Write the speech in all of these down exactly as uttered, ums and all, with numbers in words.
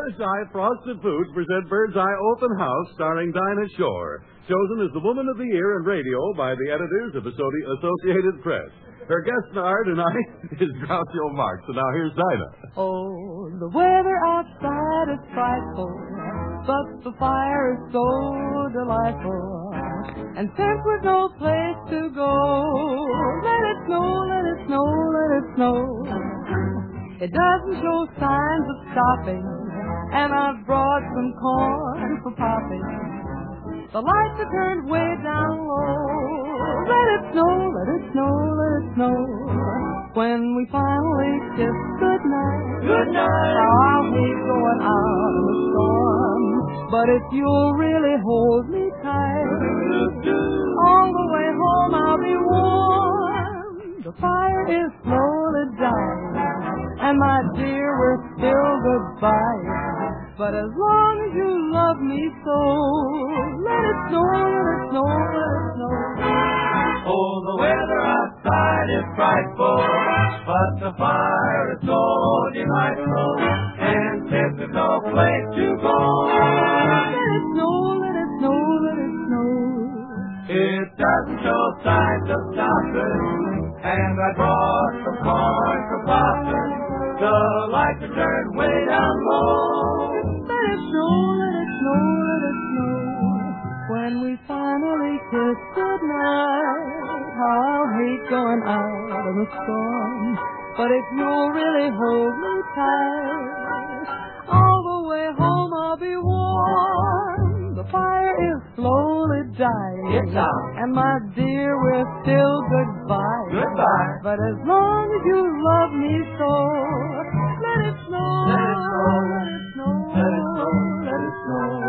Birds Eye Frosted Foods present Birds Eye Open House starring Dinah Shore, chosen as the Woman of the Year in radio by the editors of the Associated Press. Her guest star tonight is Groucho Marx. So now here's Dinah. Oh, the weather outside is frightful, but the fire is so delightful. And since there's no place to go, let it snow, let it snow, let it snow. It doesn't show signs of stopping, and I've brought some corn for popping. The lights are turned way down low. Let it snow, let it snow, let it snow. When we finally kiss goodnight, goodnight. Now I'll hate going out in the storm, but if you'll really hold me tight, all the way home I'll be warm. The fire is slowly dying, and my dear, we're still goodbye. But as long as you love me so, let it snow, let it snow, let it snow. Oh, the weather outside is frightful, but the fire is so delightful. And since there's no place to go, let it snow, let it snow, let it snow. It doesn't show signs of stopping, and I brought some corn for popping. The lights are turned way down low. Let it snow, let it snow, let it snow. When we finally kiss goodnight, how I'll hate going out in the storm. But if you'll really hold me tight, all the way home I'll be warm. The fire is slowly dying. It's out. And my dear, we're still goodbye. Goodbye. But as long as you love me so, let it snow, let it snow, let it snow, let it snow, let it snow.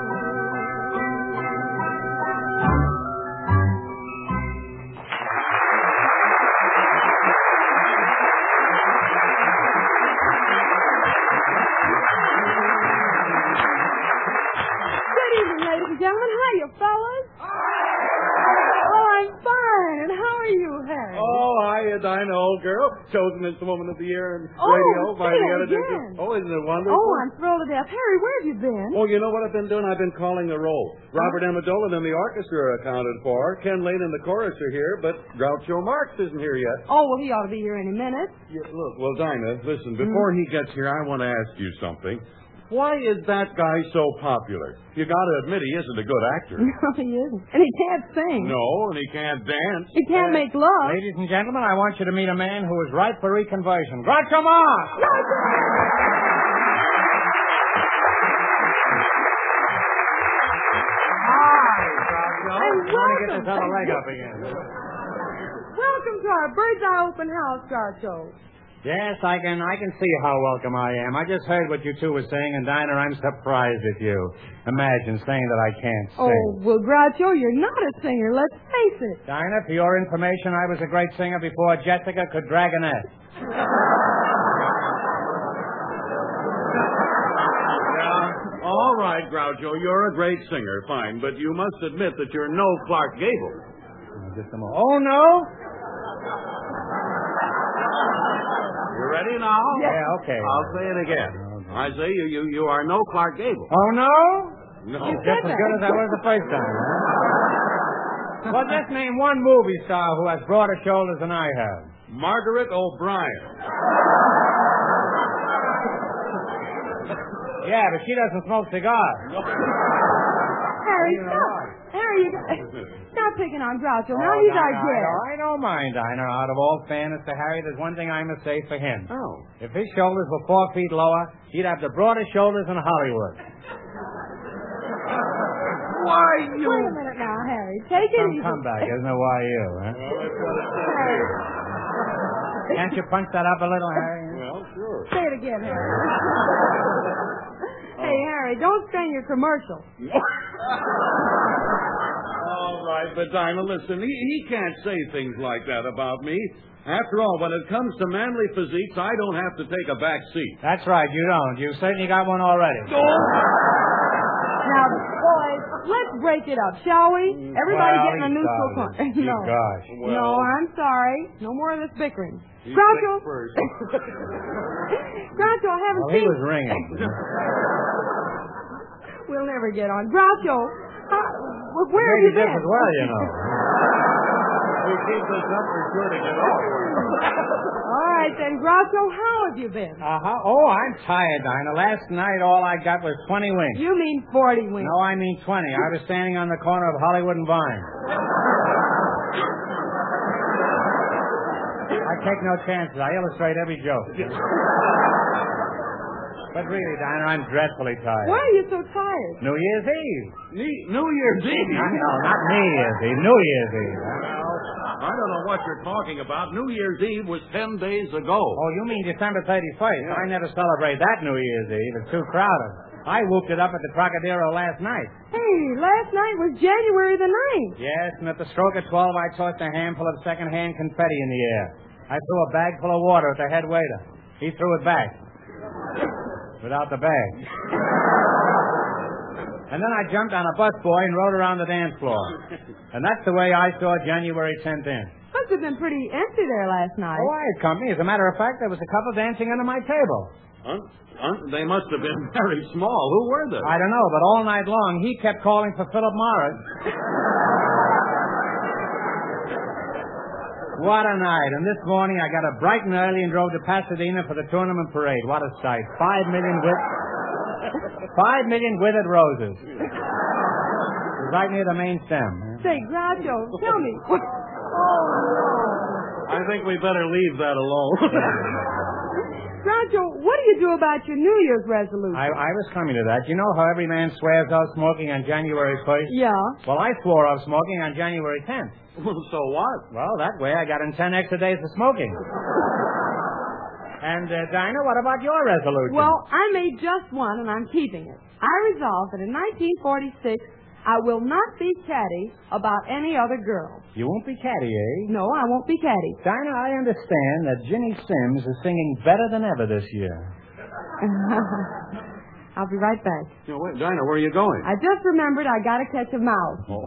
Gentlemen, hiya, fellas. Oh, I'm fine. And how are you, Harry? Oh, hiya, Dinah, old girl. Chosen as the Woman of the Year in Oh, radio by say the it editors. again. Of, oh, isn't it wonderful? Oh, I'm thrilled to death. Harry, where have you been? Oh, you know what I've been doing? I've been calling the roll. Robert Amendola and the orchestra are accounted for. Ken Lane and the chorus are here, but Groucho Marx isn't here yet. Oh, well, he ought to be here any minute. Yeah, look, well, Dinah, listen, before he gets here, I want to ask you something. Why is that guy so popular? You got to admit he isn't a good actor. No, he isn't. And he can't sing. No, and he can't dance. He can't Uh, make love. Ladies and gentlemen, I want you to meet a man who is ripe for reconversion. Groucho Marx! Hi, Groucho. And I want to get this welcome. other leg up again. Welcome to our Bird's Eye Open House, Groucho. Yes, I can I can see how welcome I am. I just heard what you two were saying, and Dinah, I'm surprised at you. Imagine saying that I can't sing. Oh, well, Groucho, you're not a singer. Let's face it. Dinah, for your information, I was a great singer before Jessica could drag an S. Yeah, all right, Groucho, you're a great singer, fine, but you must admit that you're no Clark Gable. Just a moment. Oh, no? You ready now? Yeah, okay. I'll say it again. I say you, you, you are no Clark Gable. Oh, no? No. You Just said as that. good as I was the first time, huh? Well, just name one movie star who has broader shoulders than I have. Margaret O'Brien. Yeah, but she doesn't smoke cigars. Harry, You know stop. what? Harry, you stop picking on Groucho. Now Oh, he's Dinah, our I guest. don't, I don't mind, Dinah. Out of all fairness to Harry, there's one thing I must say for him. Oh. If his shoulders were four feet lower, he'd have the broadest shoulders in Hollywood. Why, you... Wait a minute now, Harry. Take it Some easy. comeback, isn't it? Why you, huh? Harry. Can't you punch that up a little, Harry? Well, sure. Say it again, Harry. Hey, Harry, don't strain your commercial. All right, but Dinah, listen, he, he can't say things like that about me. After all, when it comes to manly physiques, I don't have to take a back seat. That's right, you don't. You've certainly got one already. Now, Now, boys, let's break it up, shall we? Everybody Well, getting a he neutral does. corner. You No. gosh. No, I'm sorry. No more of this bickering. You Groucho. pick first. Groucho, I haven't Well, he seen... was ringing. We'll never get on. Groucho, uh, where have Maybe you this been? as well, you know. We keep this up, we're sure to get off. All right, then, Groucho, how have you been? Uh-huh. Oh, I'm tired, Dinah. Last night, all I got was twenty winks. You mean forty winks. No, I mean twenty. I was standing on the corner of Hollywood and Vine. I take no chances. I illustrate every joke. But really, Dinah, I'm dreadfully tired. Why are you so tired? New Year's Eve. Ne- New Year's Eve? No, no, not New Year's Eve. New Year's Eve. Well, I don't know what you're talking about. New Year's Eve was ten days ago. Oh, you mean December thirty-first. Yeah. I never celebrate that New Year's Eve. It's too crowded. I whooped it up at the Trocadero last night. Hey, last night was January the ninth. Yes, and at the stroke of twelve, I tossed a handful of second-hand confetti in the air. I threw a bag full of water at the head waiter. He threw it back. Without the bag. And then I jumped on a busboy and rode around the dance floor. And that's the way I saw January tenth in. Must have been pretty empty there last night. Oh, I had company. As a matter of fact, there was a couple dancing under my table. Huh? Huh? They must have been very small. Who were they? I don't know, but all night long, he kept calling for Philip Morris. What a night. And this morning, I got up bright and early and drove to Pasadena for the tournament parade. What a sight. Five million with... Five million withered roses. Right near the main stem. Say, Groucho, tell me. What... Oh, I think we better leave that alone. Groucho, what do you do about your New Year's resolution? I, I was coming to that. You know how every man swears off smoking on January first? Yeah. Well, I swore off smoking on January tenth. So what? Well, that way I got in ten extra days of smoking. And, uh, Dinah, what about your resolution? Well, I made just one, and I'm keeping it. I resolved that in nineteen forty-six, I will not be catty about any other girl. You won't be catty, eh? No, I won't be catty. Dinah, I understand that Ginny Sims is singing better than ever this year. I'll be right back. You know, wait, Dinah, where are you going? I just remembered I gotta catch a mouse. Oh.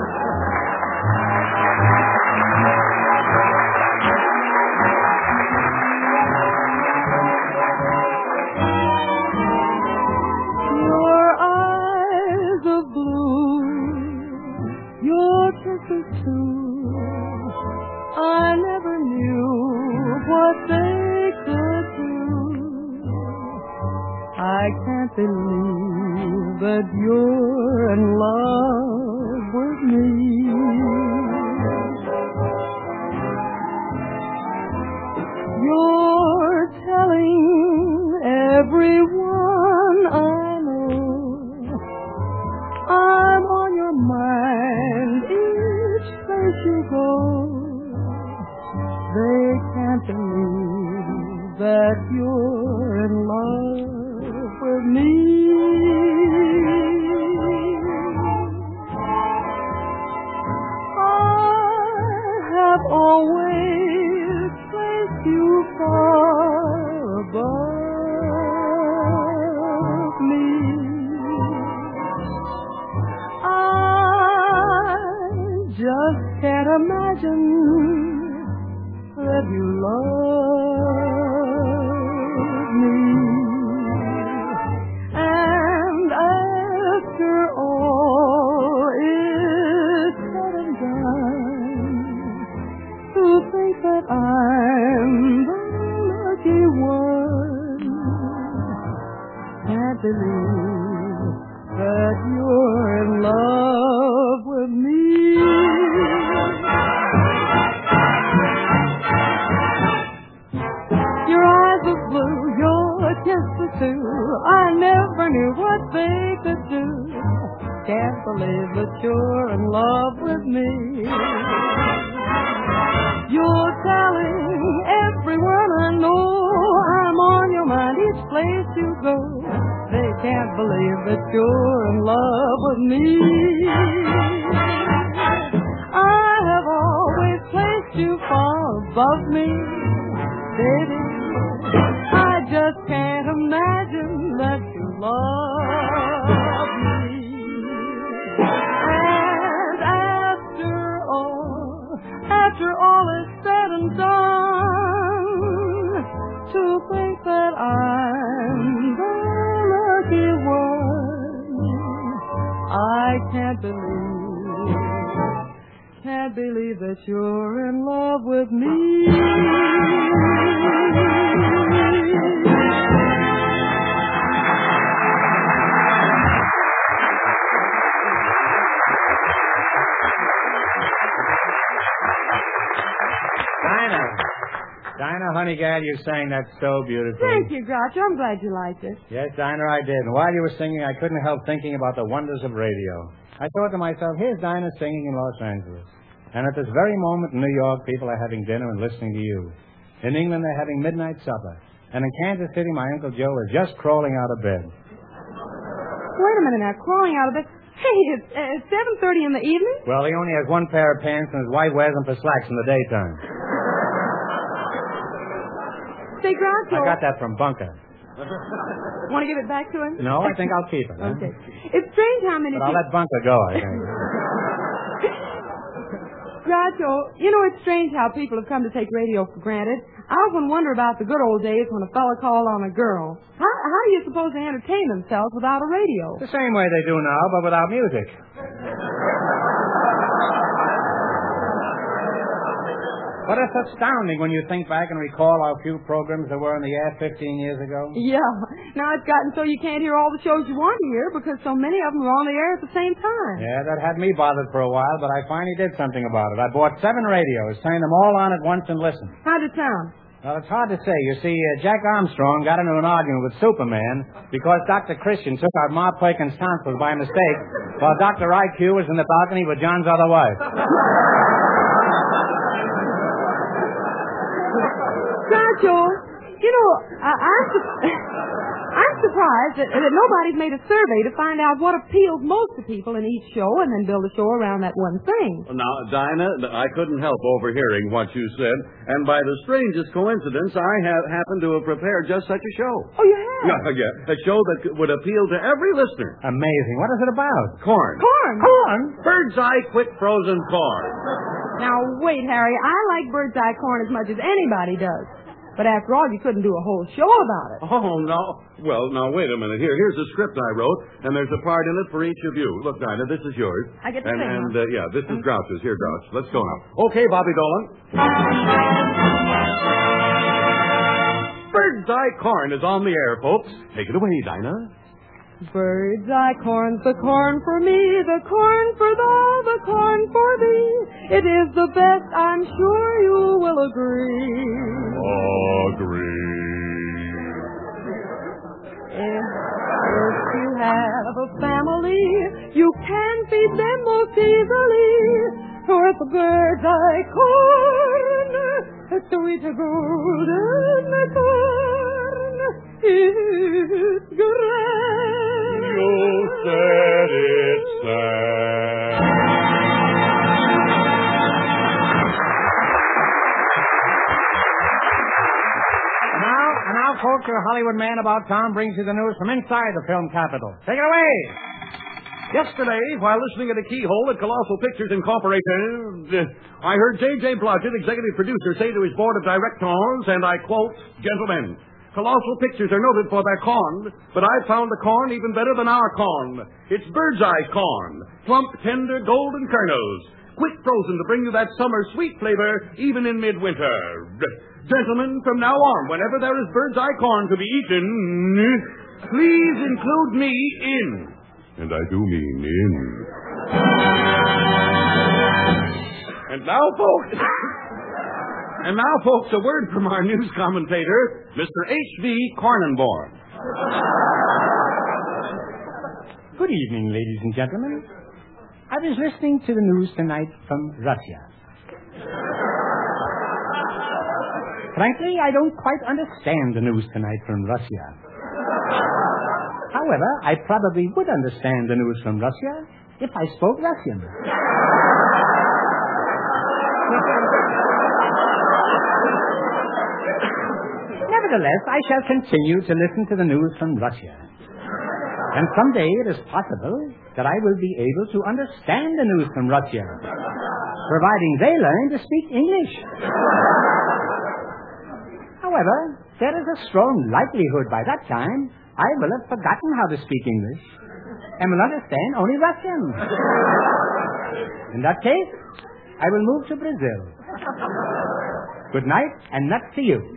Your eyes of blue, your kisses too. I never knew what they could do. I can't believe that you're in love with me. You're telling everyone I know I'm on your mind each place you go. They can't believe that you're in love with me. I have always placed you far above me. I just can't imagine that you love me. And after all is said and done, to think that I'm the lucky one, can't believe that you're in love with me. Your eyes are blue, your kisses too. I never knew what they could do. Can't believe that you're in love with me. You're telling everyone I know I'm on your mind each place you go. They can't believe that you're in love with me. I have always placed you far above me, baby. I just can't imagine that you love me. can't believe, can't believe that you're in love with me. Dinah. Dinah, honey gal, you sang that so beautifully. Thank you, Groucho. I'm glad you liked it. Yes, Dinah, I did. And while you were singing, I couldn't help thinking about the wonders of radio. I thought to myself, here's Dinah singing in Los Angeles. And at this very moment in New York, people are having dinner and listening to you. In England, they're having midnight supper. And in Kansas City, my Uncle Joe is just crawling out of bed. Wait a minute now. Crawling out of bed. Hey, it's, uh, it's seven thirty in the evening? Well, he only has one pair of pants, and his wife wears them for slacks in the daytime. Say, Groucho. I got that from Bunker. Want to give it back to him? No, I think I'll keep it. Huh? Okay. It's strange how many But I'll people... let Bunker go, I think. Groucho, you know, it's strange how people have come to take radio for granted. I often wonder about the good old days when a fella called on a girl. How, how do you suppose they entertain themselves without a radio? The same way they do now, but without music. But it's astounding when you think back and recall how few programs there were in the air fifteen years ago. Yeah. Now it's gotten so you can't hear all the shows you want to hear because so many of them are on the air at the same time. Yeah, that had me bothered for a while, but I finally did something about it. I bought seven radios, turned them all on at once and listened. How'd it sound? Well, it's hard to say. You see, uh, Jack Armstrong got into an argument with Superman because Doctor Christian took out Ma Perkins' tonsils by mistake while Doctor I Q was in the balcony with John's other wife. Groucho, you know, I, I'm, su- I'm surprised that, that nobody's made a survey to find out what appeals most to people in each show and then build a show around that one thing. Now, Dinah, I couldn't help overhearing what you said, and by the strangest coincidence, I have happened to have prepared just such a show. Oh, you have? Yeah, yeah, a show that would appeal to every listener. Amazing. What is it about? Corn. Corn. Corn? Bird's eye quick frozen corn. Now, wait, Harry, I like bird's eye corn as much as anybody does. But after all, you couldn't do a whole show about it. Oh, no. Well, now, wait a minute. Here, here's a script I wrote, and there's a part in it for each of you. Look, Dinah, this is yours. I get to and, sing, And, huh? uh, yeah, this is Grouch's. Here, Grouch. Let's go now. Okay, Bobby Dolan. Bird's eye corn is on the air, folks. Take it away, Dinah. Bird's eye corn's the corn for me, the corn for thou, the corn for thee. It is the best, I'm sure you will agree. Agree. If, if you have a family, you can feed them most easily with bird's eye corn, a sweet golden corn. It's great. You said it, Sam. Now, and now, folks, your Hollywood Man About Town brings you the news from inside the film capital. Take it away. Yesterday, while listening at a keyhole at Colossal Pictures Incorporated, I heard J J. Blodgett, executive producer, say to his board of directors, and I quote, "Gentlemen, Colossal Pictures are noted for their corn, but I found the corn even better than our corn. It's bird's eye corn, plump, tender, golden kernels, quick frozen to bring you that summer sweet flavor even in midwinter. Gentlemen, from now on, whenever there is bird's eye corn to be eaten, please include me in." And I do mean in. And now, folks... And now, folks, a word from our news commentator, Mister H V. Cornenborn. Good evening, ladies and gentlemen. I was listening to the news tonight from Russia. Frankly, I don't quite understand the news tonight from Russia. However, I probably would understand the news from Russia if I spoke Russian. Nevertheless, I shall continue to listen to the news from Russia. And someday it is possible that I will be able to understand the news from Russia, providing they learn to speak English. However, there is a strong likelihood by that time I will have forgotten how to speak English. and will understand only Russian. In that case, I will move to Brazil. Good night, and nuts to you.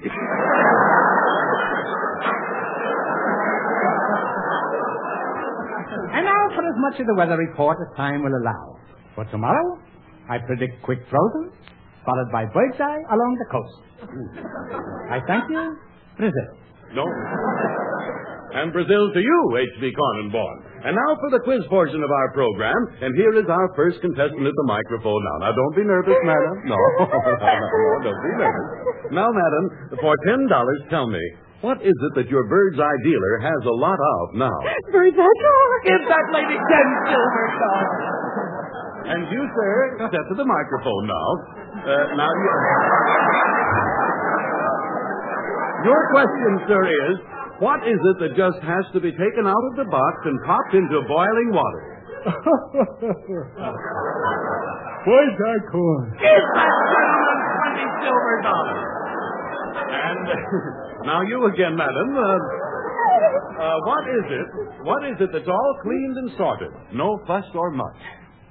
And now for as much of the weather report as time will allow. For tomorrow, I predict quick frozen, followed by bird's eye along the coast. I thank you, Brazil. No. And Brazil to you, H B Cornenborn. And now for the quiz portion of our program, and here is our first contestant at the microphone now. Now, don't be nervous, madam. No, no, no, no, don't be nervous. Now, madam, for ten dollars, tell me, what is it that your bird's eye dealer has a lot of now? Bird's eye dog. Give that lady ten silver dollars. And you, sir, step to the microphone now. Uh, now, you... Your question, sir, is, what is it that just has to be taken out of the box and popped into boiling water? Bird's eye corn. Give that gentleman twenty silver dollars. And now you again, madam. Uh, uh, what is it? What is it that's all cleaned and sorted? No fuss or much.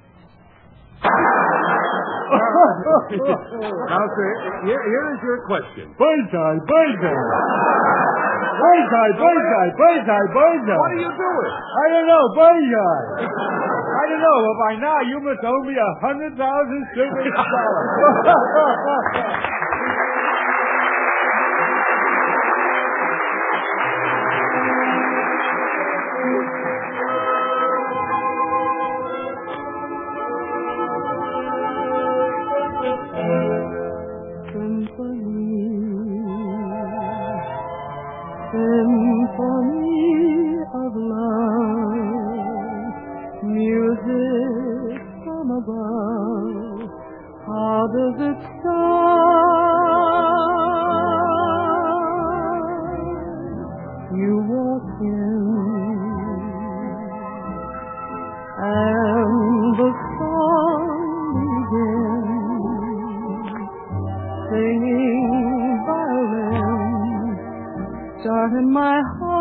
Now, sir, here, here is your question. Bird's eye, bird's eye. Bird's eye, bird's eye, bird's eye, bird's eye. What are you doing? I don't know, bird's eye. I don't know, but by now you must owe me a hundred thousand silver dollars. Symphony of love, music from above. How does it start? You walk in, and the song begins, singing violin. Start in my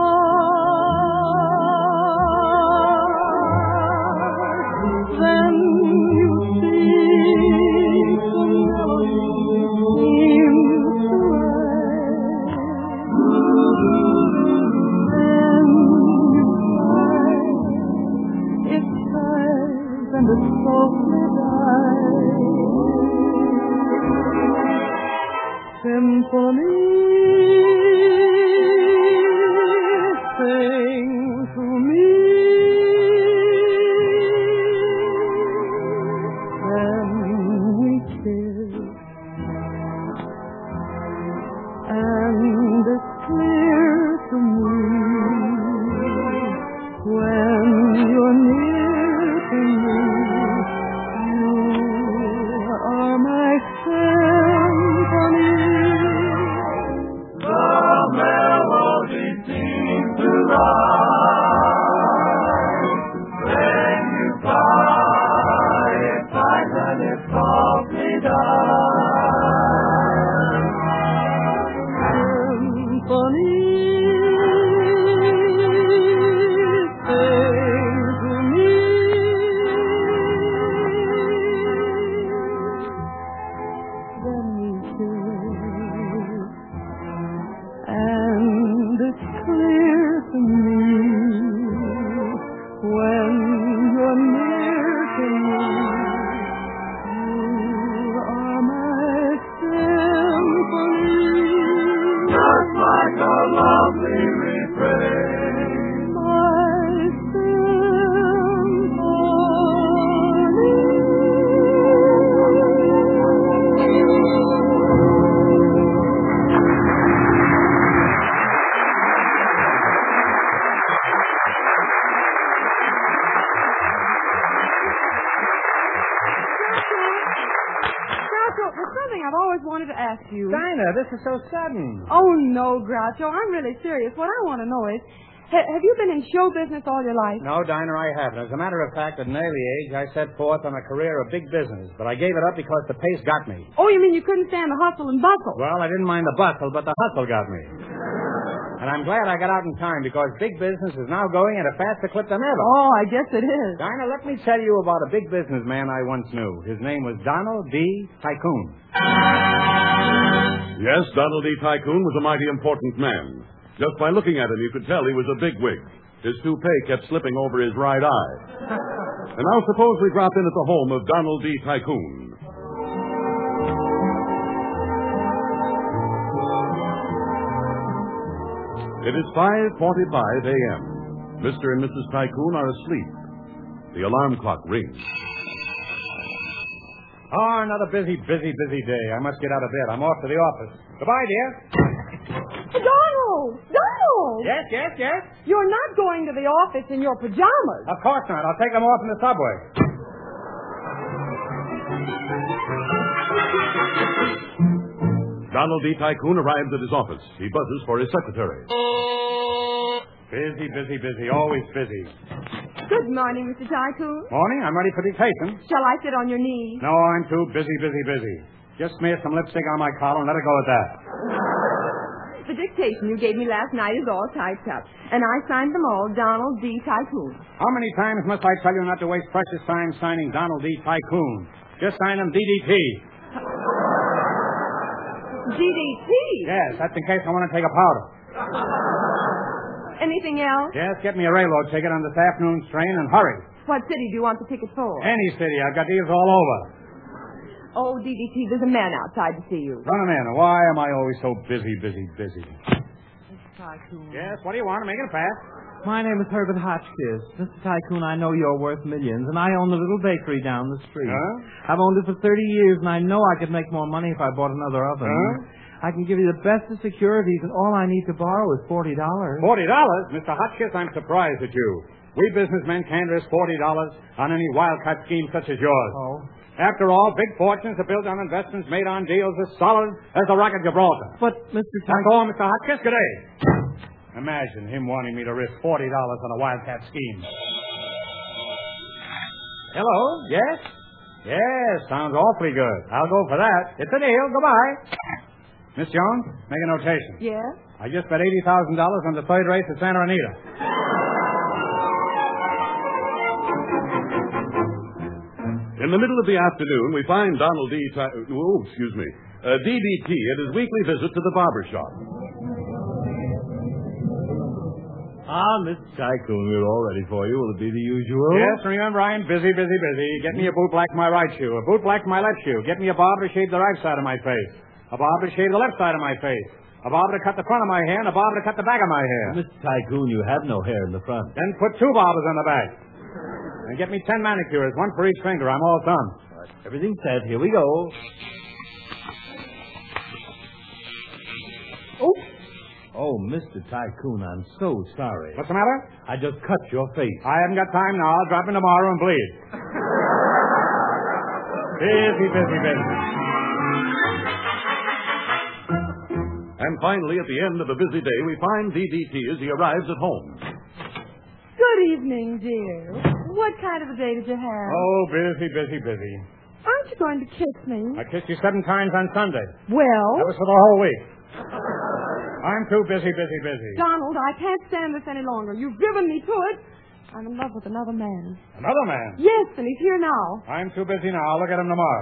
heart. Then you see the melody seems to rise. Then you sigh, it sighs and it softly dies. Symphony. Sing to me, then we kiss, and it's clear to me when you're near to me, you are my symphony. The melody seems to rise. Then you cry, it sighs and it softly dies. Symphony, sing to me. Then we kiss, and it's clear to me when you're near to me, you are my symphony. Just like a lovely refrain. My There's something I've always wanted to ask you. Dinah, this is so sudden. Oh, no, Groucho. I'm really serious. What I want to know is, ha- have you been in show business all your life? No, Dinah, I haven't. As a matter of fact, at an early age, I set forth on a career of big business, but I gave it up because the pace got me. Oh, you mean you couldn't stand the hustle and bustle? Well, I didn't mind the bustle, but the hustle got me. And I'm glad I got out in time because big business is now going at a faster clip than ever. Oh, I guess it is. Dinah, let me tell you about a big businessman I once knew. His name was Donald D. Tycoon. Yes, Donald D. Tycoon was a mighty important man. Just by looking at him, you could tell he was a bigwig. His toupee kept slipping over his right eye. And now suppose we drop in at the home of Donald D. Tycoon. It is five forty-five a.m. Mister and Missus Tycoon are asleep. The alarm clock rings. Oh, another busy, busy, busy day. I must get out of bed. I'm off to the office. Goodbye, dear. Donald! Donald! Yes, yes, yes? You're not going to the office in your pajamas. Of course not. I'll take them off in the subway. Donald D. Tycoon arrives at his office. He buzzes for his secretary. Busy, busy, busy. Always busy. Good morning, Mister Tycoon. Morning. I'm ready for dictation. Shall I sit on your knees? No, I'm too busy, busy, busy. Just smear some lipstick on my collar and let it go at that. The dictation you gave me last night is all typed up, and I signed them all Donald D. Tycoon. How many times must I tell you not to waste precious time signing Donald D. Tycoon? Just sign them D D T. D D T? Yes, that's in case I want to take a powder. Anything else? Yes, get me a railroad ticket on this afternoon's train and hurry. What city do you want the ticket for? Any city. I've got deals all over. Oh, D D T, there's a man outside to see you. Run him in. Why am I always so busy, busy, busy? Mister Tycoon. Yes, what do you want? Make it fast. My name is Herbert Hotchkiss. Mister Tycoon, I know you're worth millions, and I own the little bakery down the street. Huh? I've owned it for thirty years, and I know I could make more money if I bought another oven. Huh? I can give you the best of securities, and all I need to borrow is forty dollars. Forty dollars? Mister Hotchkiss, I'm surprised at you. We businessmen can't risk forty dollars on any wildcat scheme such as yours. Oh. After all, big fortunes are built on investments made on deals as solid as the Rock of Gibraltar. But, Mister That's Tycoon... all, Mister Hotchkiss. Good day. Imagine him wanting me to risk forty dollars on a wildcat scheme. Hello? Yes? Yes, sounds awfully good. I'll go for that. It's a deal. Goodbye. Miss Jones, make a notation. Yes? I just bet eighty thousand dollars on the third race at Santa Anita. In the middle of the afternoon, we find Donald D. Ty- oh, excuse me, uh, D D T at his weekly visit to the barber shop. Ah, Mister Tycoon, we're all ready for you. Will it be the usual? Yes, remember, I'm busy, busy, busy. Get me a boot black my right shoe, a boot black my left shoe. Get me a barber to shave the right side of my face, a barber to shave the left side of my face, a barber to cut the front of my hair, and a barber to cut the back of my hair. Mister Tycoon, you have no hair in the front. Then put two barbers on the back. And get me ten manicures, one for each finger. I'm all done. Right. Everything's set. Here we go. Oh, Oh, Mister Tycoon, I'm so sorry. What's the matter? I just cut your face. I haven't got time now. I'll drop in tomorrow and bleed. Busy, busy, busy. And finally, at the end of a busy day, we find D D T as he arrives at home. good evening, dear. What kind of a day did you have? Oh, busy, busy, busy. Aren't you going to kiss me? I kissed you seven times on Sunday. Well, That was for the whole week. I'm too busy, busy, busy. Donald, I can't stand this any longer. You've driven me to it. I'm in love with another man. Another man? Yes, and he's here now. I'm too busy now. I'll look at him tomorrow.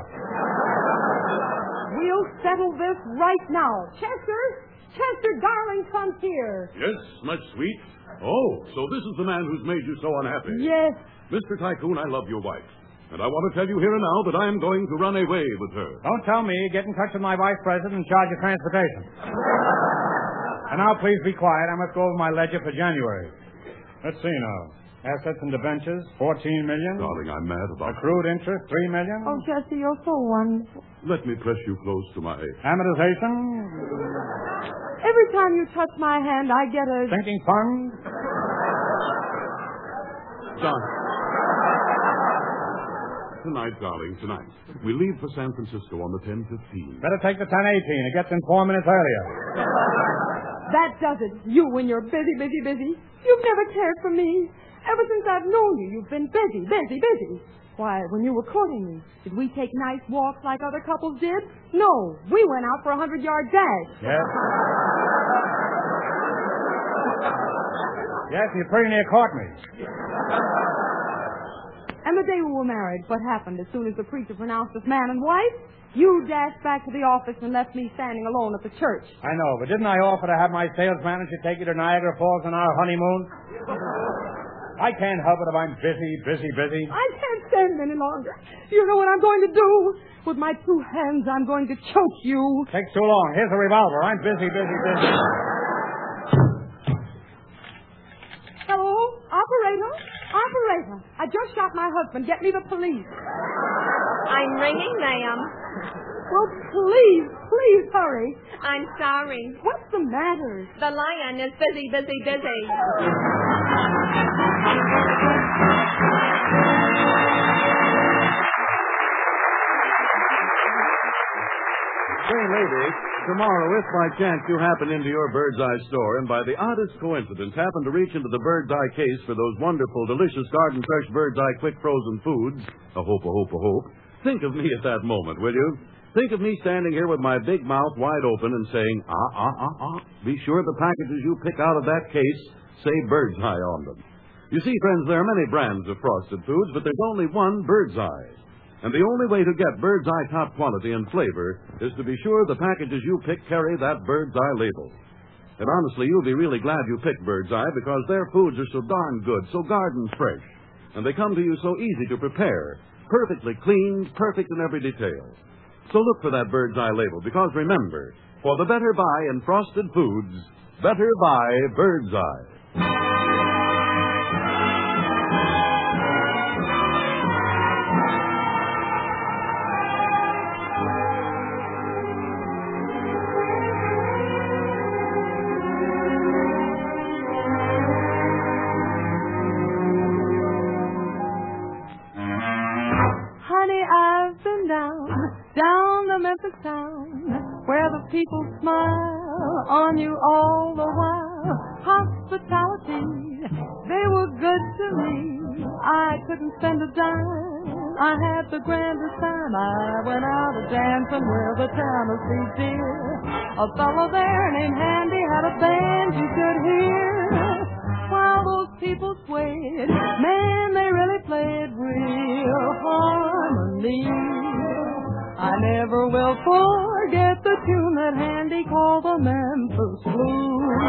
We'll settle this right now. Chester! Chester, darling, come here. Yes, much sweet. Oh, so this is the man who's made you so unhappy. Yes. Mister Tycoon, I love your wife. And I want to tell you here and now that I am going to run away with her. Don't tell me. Get in touch with my vice president in charge of transportation. And now, please be quiet. I must go over my ledger for January. Let's see now. Assets and debentures, fourteen million. Darling, I'm mad about Accrued interest, three million. Oh, Chester, you're so wonderful. Let me press you close to my... Amortization, Every time you touch my hand, I get a... sinking fund. John. Tonight, darling, tonight. We leave for San Francisco on the ten fifteen. Better take the ten eighteen. It gets in four minutes earlier. That does it. You, when you're busy, busy, busy. You've never cared for me. Ever since I've known you, you've been busy, busy, busy. Why, when you were courting me, did we take nice walks like other couples did? No, we went out for a hundred-yard dash. Yes. Yes, you pretty near caught me. And the day we were married, what happened as soon as the preacher pronounced us man and wife? You dashed back to the office and left me standing alone at the church. I know, but didn't I offer to have my sales manager take you to Niagara Falls on our honeymoon? I can't help it if I'm busy, busy, busy. I can't stand it any longer. You know what I'm going to do? With my two hands, I'm going to choke you. Takes too long. Here's a revolver. I'm busy, busy, busy. Hello? Operator? Operator, I just shot my husband. Get me the police. I'm ringing, ma'am. Well, please, please hurry. I'm sorry. What's the matter? The lion is busy, busy, busy. Say, lady, tomorrow, if by chance you happen into your Bird's Eye store and by the oddest coincidence happen to reach into the Bird's Eye case for those wonderful, delicious garden fresh Bird's Eye quick frozen foods, a hope, a hope, a hope, think of me at that moment, will you? Think of me standing here with my big mouth wide open and saying, ah, ah, ah, ah. Be sure the packages you pick out of that case say Bird's Eye on them. You see, friends, there are many brands of frosted foods, but there's only one Bird's Eye. And the only way to get Bird's Eye top quality and flavor is to be sure the packages you pick carry that Bird's Eye label. And honestly, you'll be really glad you picked Bird's Eye because their foods are so darn good, so garden fresh. And they come to you so easy to prepare, perfectly clean, perfect in every detail. So look for that Bird's Eye label because remember, for the better buy in frosted foods, better buy Bird's Eye. Down the Memphis town, where the people smile on you all the while. Hospitality, they were good to me. I couldn't spend a dime. I had the grandest time. I went out a dancing with a Tennessee dear. A fellow there named Handy had a band you could hear. While those people swayed, man, they really played real harmony. I never will forget the tune that Handy called the Memphis Blues.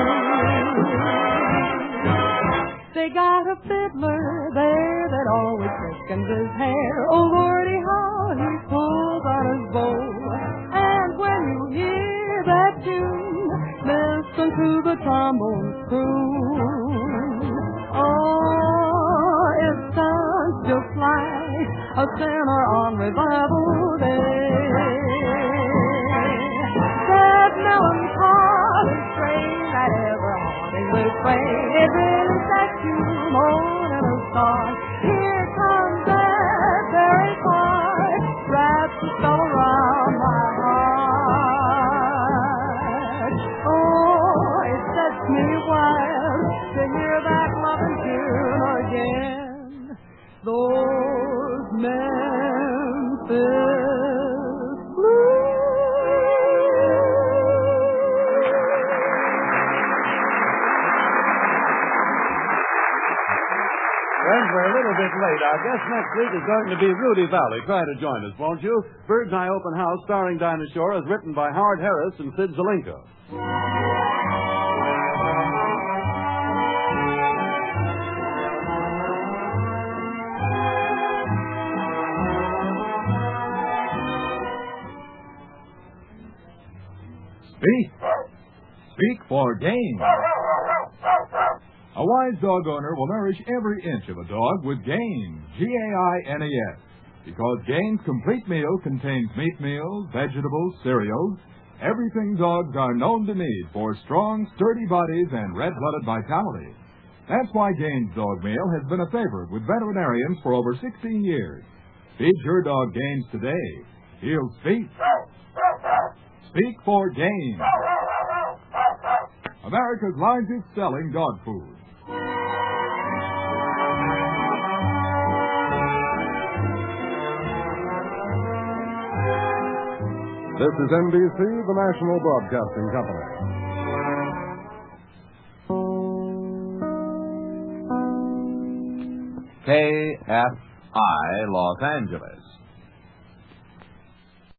They got a fiddler there that always thickens his hair. Oh, Lordy, how he pulls on his bow. And when you hear that tune, listen to the trombone croon. Oh, it sounds just like a sinner on revival day. That melancholy strain, that ever-haunting refrain, it really sets you moaning a song. Here comes that very part, wraps a spell around my heart. Oh, it sets me wild to hear that loving tune again. Those Memphis Friends, we're a little bit late. Our guest next week is going to be Rudy Valley. Try to join us, won't you? Bird's Eye Open House, starring Dinah Shore, is written by Howard Harris and Sid Zelinka. Speak. Speak for Gain. A wise dog owner will nourish every inch of a dog with Gain, G A I N E S, because Gain's complete meal contains meat meals, vegetables, cereals, everything dogs are known to need for strong, sturdy bodies and red-blooded vitality. That's why Gain's dog meal has been a favorite with veterinarians for over sixteen years. Feed your dog Gain's today. He'll speak. Speak for Gain. America's largest selling dog food. This is N B C, the National Broadcasting Company. K F I, Los Angeles.